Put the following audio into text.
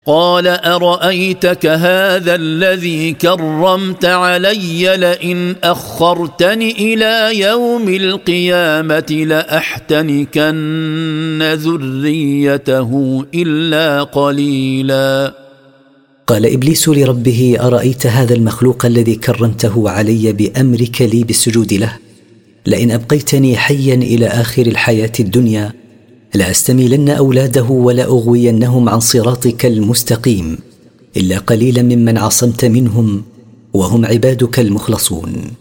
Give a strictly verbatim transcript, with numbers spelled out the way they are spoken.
قال أرأيتك هذا الذي كرمت علي لئن أخرتني إلى يوم القيامة لأحتنكن ذريته إلا قليلا. قال إبليس لربه: أرأيت هذا المخلوق الذي كرمته علي بأمرك لي بالسجود له؟ لئن أبقيتني حيا إلى آخر الحياة الدنيا لأستميلن أولاده ولأغوينهم عن صراطك المستقيم إلا قليلا ممن عصمت منهم وهم عبادك المخلصون.